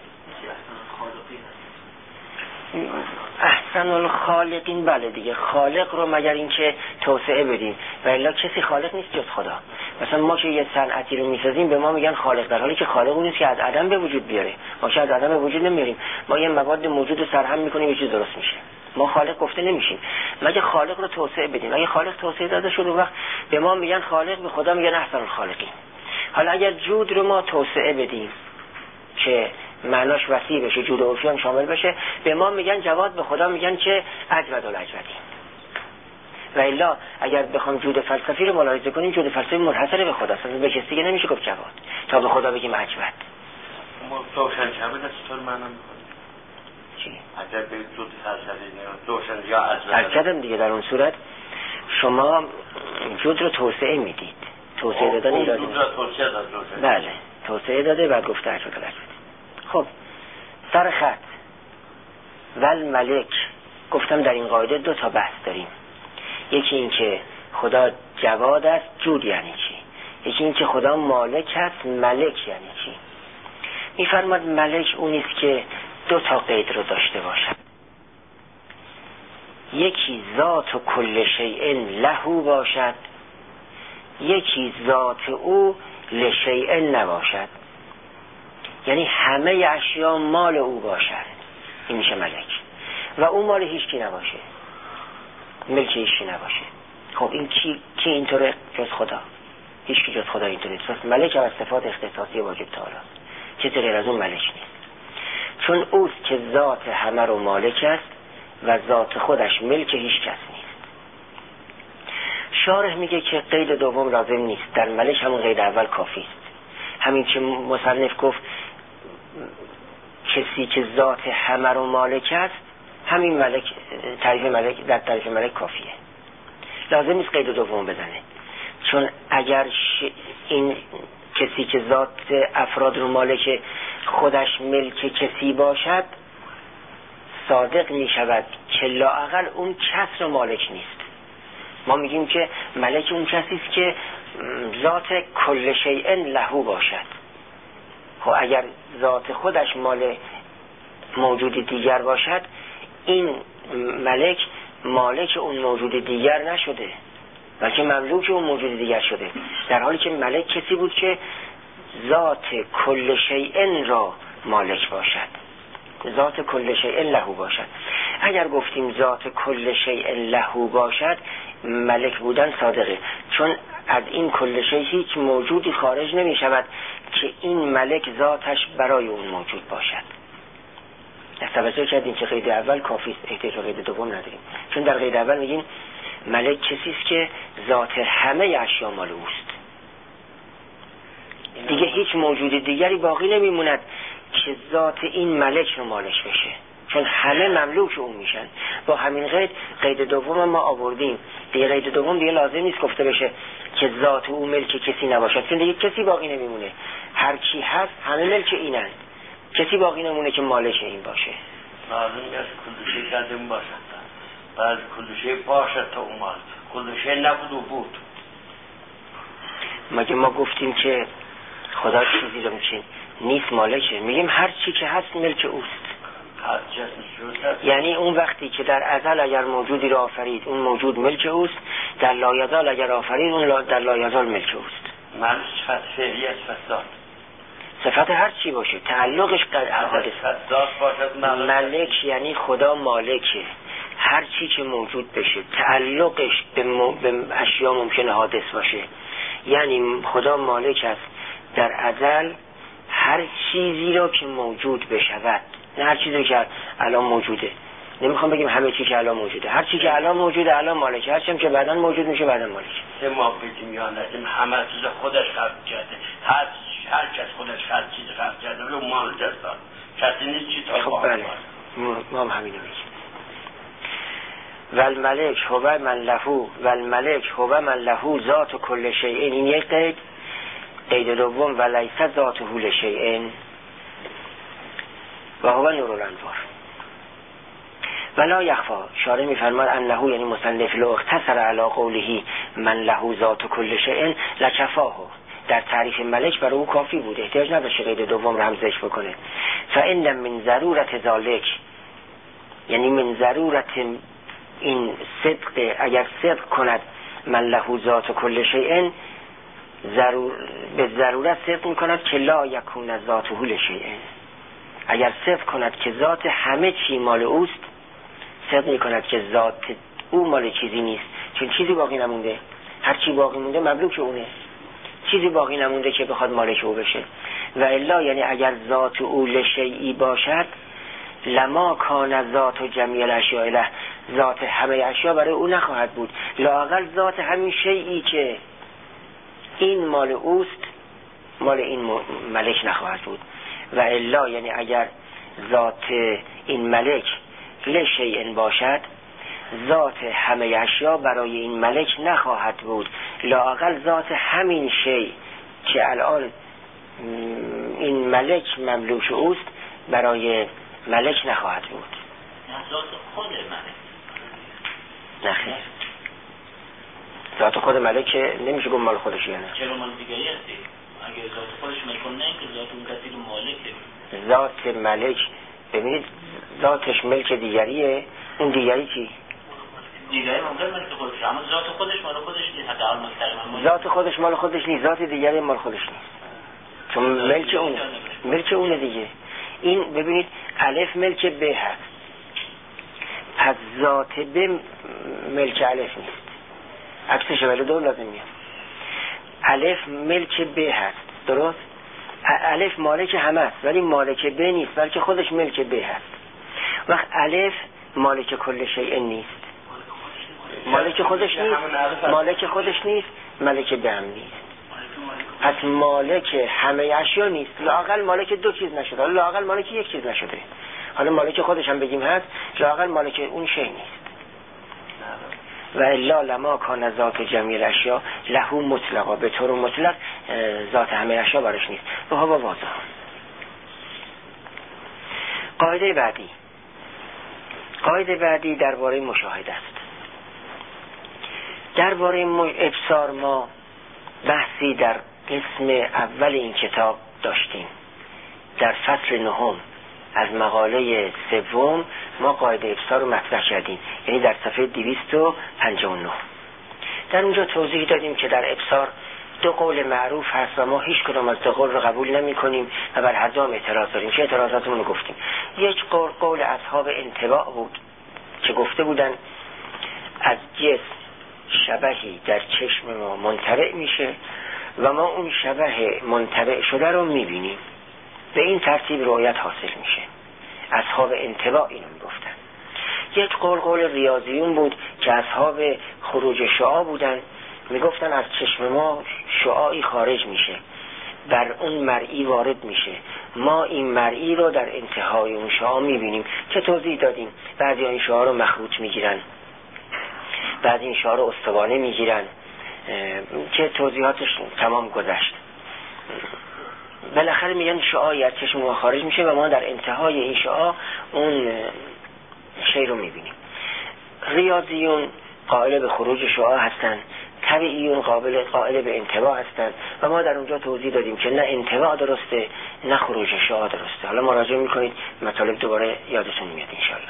احسن الخالقین، بله دیگه، خالق رو مگر اینکه توسعه بدیم و الا کسی خالق نیست جز خدا. مثلا ما که یه صنعتی رو میسازیم به ما میگن خالق، در حالی که خالق اون نیست که از عدم به وجود بیاره. ما که از عدم به وجود نمیاریم، ما یه مواد موجود رو سرهم میکنیم یه چیز درست میشه. ما خالق گفته نمیشیم مگه خالق رو توسعه بدیم. اگه خالق توسعه داده شد اون وقت به ما میگن خالق، به خدا میگن احسن الخالقین. حالا اگر جود رو ما توسعه بدیم که معناش وسیع بشه، جود عرفی هم شامل بشه، به ما میگن جواد، به خدا میگن که اجود الاجودین. و الا اگر بخوام جود فلسفی رو ملاحظه کنیم، جود فلسفی منحصر به خداست، به کسی دیگه نمیشه گفت جواد تا به خدا بگیم اجود. ما دوشن شبه دستور معنی میکنیم چی؟ اگر به جود فلسفی دوشن یا اجود اجودم دیگه. در اون صورت شما جود رو توسعه میدید، توسعه دادن این داده. جود رو توسعه داد دوشن. بله توسعه داده بعد گفته اجود الاجودین. خب سر خط ول ملک، گفتم در این قاعده دو تا بحث داریم. یکی این که خدا جواد است، جود یعنی چی؟ یکی این که خدا مالک است، ملک یعنی چی؟ میفرماد ملک اون است که دو تا قید رو داشته باشد. یکی ذات و کل شیء له باشد، یکی ذات او لشیء نباشد. یعنی همه اشیا مال او باشد، این میشه ملک. و او مال هیچ کی نباشه، ملک هیچ کی نباشه. خب این کی کی اینطوره جز خدا؟ هیچ کی جز خدا اینطوره نیست. پس ملک از صفات اختصاصی واجب تعالی است، چیزی غیر از اون ملک نیست. چون اوست که ذات همه رو مالک است و ذات خودش ملک هیچ کس نیست. شارح میگه که قید دوم لازم نیست، در ملک همون قید اول کافی است. همین که مصنف گفت کسی که ذات همه رو مالک است، همین ملک، تعریف ملک در تعریف ملک کافیه، لازم نیست قید دوم بزنه. چون اگر این کسی که ذات افراد رو مالک خودش ملک کسی باشد، صادق می شود که لااقل اون کس رو مالک نیست. ما میگیم که ملک اون کسی است که ذات کل شیء له باشد. خب اگر ذات خودش مال موجود دیگر باشد، این ملک مالک اون موجود دیگر نشده بلکه مملوک اون موجود دیگر شده، در حالی که ملک کسی بود که ذات کل شیء را مالک باشد، ذات کل شیء له باشد. اگر گفتیم ذات کل شیء له باشد، ملک بودن صادقه، چون از این کل شیء هیچ موجودی خارج نمی شود که این ملک ذاتش برای اون موجود باشد. توجه کردین که قید اول کافی است، احتیاج به قید دوم نداریم. چون در قید اول میگیم ملک کسی است که ذات همه اشیا مال اوست، دیگه هیچ موجود دیگری باقی نمیموند که ذات این ملک رو مالش بشه، چون همه مملوک اون میشن. با همین قید قید دوم ما آوردیم دیگه. قید دوم دیگه لازم نیست گفته بشه که ذات او ملک کسی نباشد، چون دیگه کسی باقی نمیمونه، هر کی هست همه ملک اینن، کسی باقی نمونه که مالش این باشه. معلوم است کلوشه کردیم باشد، بعد کلوشه باشد تا اومد، کلوشه نبود و بود. مگه ما گفتیم که خدا چیزی رو میشه نیست مالشه؟ میگیم هر چی که هست ملک اوست. هر چیزی یعنی اون وقتی که در ازل اگر موجودی رو آفرید، اون موجود ملک اوست، در لایزال اگر آفرید، اون در لایزال ملک اوست. ملک صفت فعلی است، صفت صفت هر چی باشه، تعلقش در ازل است. ملک یعنی خدا مالکه، هر چی که موجود بشه تعلقش به, م... به اشیا ممکنه حادث باشه. یعنی خدا مالک است در ازل هر چیزی را که موجود بشود، نه هر چیزی که الان موجوده، نمیخوام بگیم همه چی که الان موجوده، هر چی که الان موجوده الان مالکه، هر چی که بعداً موجود میشه بعداً مالکه. سه ما بگیم یا نگیم همه چیز خودش خلق کرده، هر هر کس خودش هر چیز خلق کرده و مال دستان کسی نیست چی تا خب بله ما هم همینو میگیم. والملک هو من له والملک هو من له ذات کل شیء، این یک قید. قید دوم ولیس ذاته لشیء و هو نور الانوار. ولا یخفا. شارح میفرماد انه یعنی مصنف لو اختصر علی قوله من له ذات کل شیء لکفاه، در تعریف ملک برای او کافی بود، احتیاج نداشت قید دوم رمزش بکنه. فان من ضرورت ذالک، یعنی من ضرورت این صدق، اگر صدق کند من له ذات کل شیء، ضرور به ضرورت صدق میکند که لا یکون ذاته لشیء، اگر صدق کند که ذات همه چی مال اوست، صدق میکند که ذات او مال چیزی نیست، چون چیزی باقی نمونده، هر چی باقی مونده مملوک اونه، چیزی باقی نمونده که بخواد مالک او بشه. و الا یعنی اگر ذات او لشیئی باشد، لما کان ذات جمیع الاشیاء له، ذات همه اشیا برای او نخواهد بود، لااقل ذات همین شیئی که این مال اوست مال این ملک نخواهد بود. و الا یعنی اگر ذات این ملک لشیء باشد، ذات همه اشیا برای این ملک نخواهد بود، لااقل ذات همین شی که الان این ملک مملوک اوست برای ملک نخواهد بود. ذات خود ملک نخیر، ذات خود ملک نمیشه گفت مال خودش، یعنی چرا مال دیگری هستی؟ اگه ذات خودش ملک نه که ذات اون کسی رو مالکه. ذات ملک ببینید ذاتش ملک دیگریه، اون دیگری چی؟ دیگری ممکن ملک خودش، اما ذات خودش مال خودش نیست. حتی اول مستقیما ذات خودش مال خودش نیست، ذات دیگری مال خودش نیست، چون ملک اونه، ملک اونه دیگه. این ببینید الف ملک ب هست، پس ذات ب ملک الف نیست، عکسش ولی دور لازم میاد. الف ملک ب هست، درست؟ الف مالک همه است ولی مالک ب نیست، بلکه خودش ملک ب هست. وقت الف مالک کل شیء نیست، مالک خودش نیست، مالک خودش نیست، مالک ب هم نیست، پس مالک همه اشیا نیست، لااقل مالک دو چیز نشده، لااقل مالک یک چیز نشده. حالا مالک خودش هم بگیم هست، لااقل مالک اون شی نیست. و الا لما کان ذات جمیع الاشیاء له مطلقا، به طور مطلق ذات همه اشیا براش نیست. و ها واضح. قاعده بعدی، قاعده بعدی درباره مشاهده است. درباره ابصار ما بحثی در قسم اول این کتاب داشتیم. در فصل نهم از مقاله سوم ما قاعده ابصار رو مطرح کردیم، یعنی در صفحه دویست و پنجاه و نه. در اونجا توضیح دادیم که در ابصار دو قول معروف هست و ما هیچ کدام از دو قول رو قبول نمی کنیم و بر هر دوم اعتراض داریم. چه اعتراضاتمون رو گفتیم. یک قول قول اصحاب انطباع بود که گفته بودن از جسم شبهی در چشم ما منطبع میشه و ما اون شبه منطبع شده رو میبینیم، به این ترتیب رؤیت حاصل میشه. اصحاب انطباع اینو میگفتن. یک قول قول ریاضیون بود که اصحاب خروج شعاع بودن، میگفتن از چشم ما شعاعی خارج میشه، بر اون مرئی وارد میشه، ما این مرئی رو در انتهای اون شعاع میبینیم که توضیح دادیم. بعضی این شعاع رو مخروط میگیرن، بعضی این شعاع رو استوانه میگیرن که توضیحاتش تمام گذشت. بالاخره میگن شعاعی از چشم ما خارج میشه و ما در انتهای این شعاع اون شی رو میبینیم. ریاضیون قائل به خروج شعاع هستن، طبیعیون قابل قائل به انطباع هستن و ما در اونجا توضیح دادیم که نه انطباع درسته نه خروج شعاع درسته. حالا مراجعه میکنید مطالب دوباره یادتون میاد انشالله.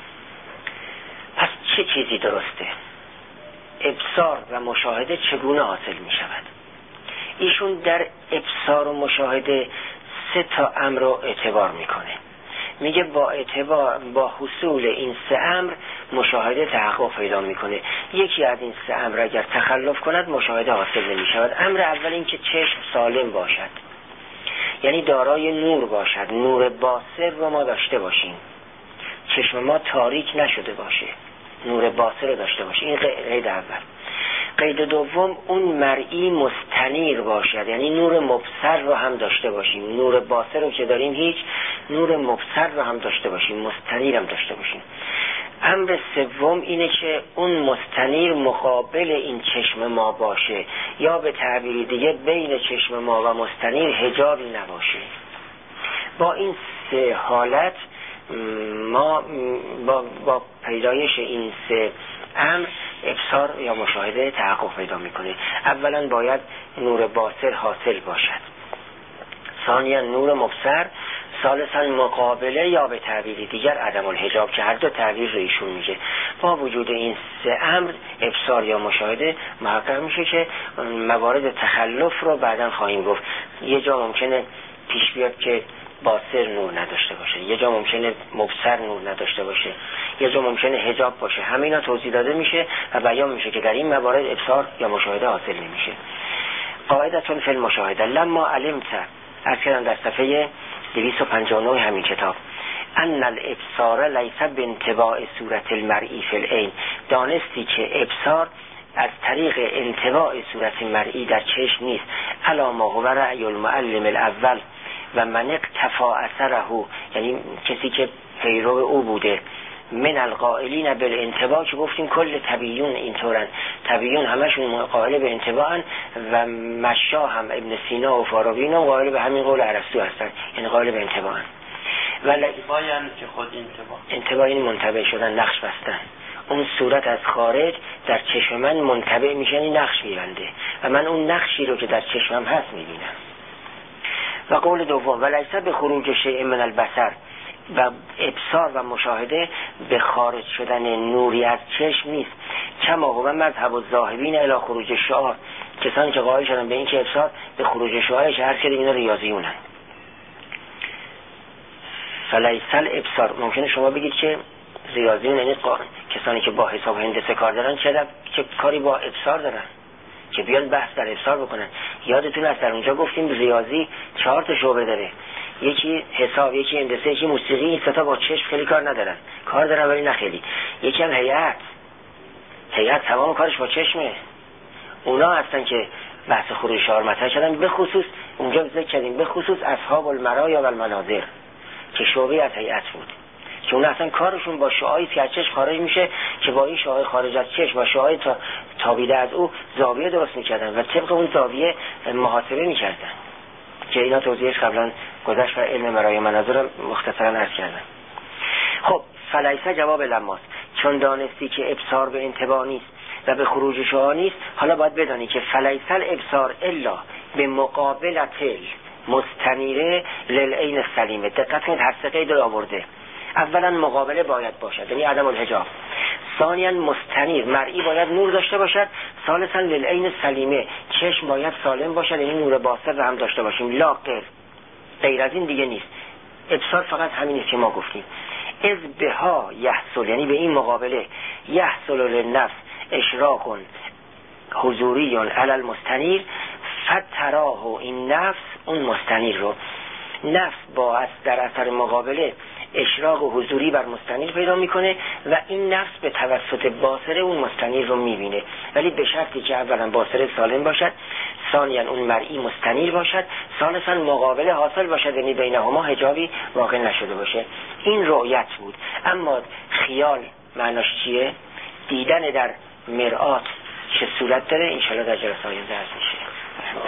پس چه چیزی درسته؟ ابصار و مشاهده چگونه حاصل میشود؟ ایشون در ابصار و مشاهده سه تا امر رو اعتبار میکنه. میگه با اعتبار با حصول این سه امر مشاهده تحقق پیدا میکنه. یکی از این سه امر اگر تخلف کند مشاهده حاصل نمیشود. امر اول این که چشم سالم باشد، یعنی دارای نور باشد، نور باصر رو ما داشته باشیم، چشم ما تاریک نشده باشه، نور باصر رو داشته باشیم. این قید اول. قید دوم اون مرئی مستنیر باشد، یعنی نور مبصر رو هم داشته باشیم. نور باصر رو که داریم هیچ، نور مبصر رو هم داشته باشیم، مستنیر هم داشته باشیم. امر سوم اینه که اون مستنیر مقابل این چشم ما باشه، یا به تعبیر دیگه بین چشم ما و مستنیر حجابی نباشه. با این سه حالت ما با, با پیدایش این سه امر ابصار یا مشاهده تحقق پیدا میکنه. اولا باید نور باصر حاصل باشد، ثانیا نور مبصر، ثالثا مقابله یا به تعبیری دیگر عدم الحجاب که هر دو تعبیر رو ایشون میگه. با وجود این سه امر ابصار یا مشاهده محقق میشه که موارد تخلف رو بعداً خواهیم گفت. یه جا ممکنه پیش بیاد که باصر نور نداشته باشه، یه جا ممکنه مبصر نور نداشته باشه، یه جا ممکنه حجاب باشه. همه اینا توضیح داده میشه و بیان میشه که در این موارد ابصار یا مشاهده حاصل نمیشه. قاعدتون فی المشاهده لما علمت، از کردم در صفحه دویست و پنجاه و نه همین کتاب، ان الابصار لیس بانطباع صورت المرئی فی العین، دانستی که ابصار از طریق انطباع صورت مرئی در چشم نیست. الا ما هو رأی المعلم الاول و من اقتفى اثره، یعنی کسی که پیرو او بوده، من القائلین بالانطباع، که گفتیم کل طبیعیون اینطورن، طبیعیون همشون قائل به انطباعن و مشا هم ابن سینا و فارابی هم قائل به همین قول ارسطو هستن، یعنی قائل به انطباعن. ولی انطباع یعنی که خود انطباع، انطباع یعنی منطبع شدن، نقش بستن. اون صورت از خارج در چشم من منطبع میشه، یعنی نقش میبنده و من اون نقشی رو که در چشمم هست میبینم. و قول دوم ولیس به خروج شیء من البصر، و ابصار و مشاهده به خارج شدن نوری از چشم نیست. کما هو مذهب الذاهبین الی خروج شعاع، کسانی که قائل شدن به این که ابصار به خروج شعاعش، هر کسی اینا ریاضیونن. فلیس الابصار، ممکنه شما بگید که ریاضیون یعنی کسانی که با حساب هندسه کار دارن، چه چه کاری با ابصار دارن که بیان بحث در ابصار بکنن؟ یادتون هست در اونجا گفتیم ریاضی چهار تا شعبه داره، یکی حساب، یکی هندسه، یکی موسیقی. این سه تا با چشم خیلی کار ندارن، کار دارن ولی نه خیلی. یکی هم هیئت، هیئت تمام کارش با چشمه. اونا هستن که بحث خروج شعار مطرح شدن، به خصوص اونجا ذکر کردیم به خصوص اصحاب المرایا و المناظر که شعبه از هیئت بود، که اون اصلا کارشون با شعاعی که از چشم خارج میشه، که با این شعاع خارج از چشم و شعاع تا تابیده از او زاویه درست میکردن و طبق اون زاویه محاسبه میکردن، که اینا توضیحش قبلا گذشت و علم مرای مناظر مختصرا عرض کردن. خب فلیسه جواب لماست، چون دانستی که ابصار به انطباع نیست و به خروج شعاع نیست، حالا باید بدانی که فلیسه الابصار الا به مقابلت مستنیره للعین السلیمه. دقت کنید هر سه قید رو آورده. اولا مقابله باید باشد، یعنی عدم الحجاب. ثانیا مستنیر، مرئی باید نور داشته باشد. ثالثا للعین سلیمه، چشم باید سالم باشد، یعنی نور باصر رو هم داشته باشیم. لا غیر، غیر از این دیگه نیست. ابصار فقط همینه که ما گفتیم. از بها یحصل، یعنی به این مقابله، یحصل للنفس اشراق حضوری علی المستنیر فتراه، این نفس اون مستنیر رو، نفس با در اثر مقابله اشراق و حضوری بر مستنیر پیدا میکنه و این نفس به توسط باصره اون مستنیر رو میبینه، ولی به شرطی که اولا باصره سالم باشد، ثانیا اون مرئی مستنیر باشد، ثالثا مقابله حاصل باشد، یعنی بینهما حجابی واقع نشده باشه. این رؤیت بود. اما خیال معناش چیه؟ دیدن در مرآت چه صورت داره؟ انشاءالله در جلسه آینده عرض میشه.